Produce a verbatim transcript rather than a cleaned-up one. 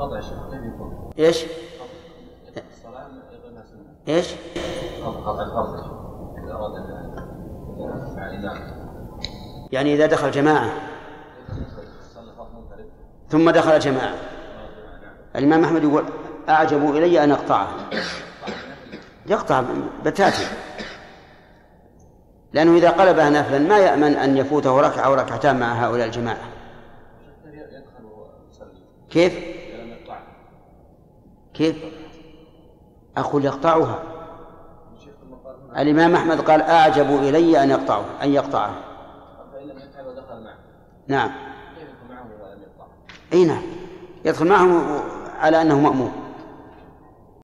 القطع كيف يكون؟ إيش؟ الصلاة يقولنا سنة. إيش؟ قطع الفرض إذا أراد أن مع الإمام. يعني إذا دخل جماعة ثم دخل جماعة. الإمام أحمد يقول أعجب إلي أن أقطعه، يقطع بتاتا، لأنه إذا قلبها نفلا ما يأمن أن يفوته ركعة أو ركعتان مع هؤلاء الجماعة. كيف؟ كيف؟ أقول يقطعها. الإمام أحمد قال أعجب إلي أن يقطعه أن يقطعه. نعم. أي نعم، يدخل معه على أنه مأموم.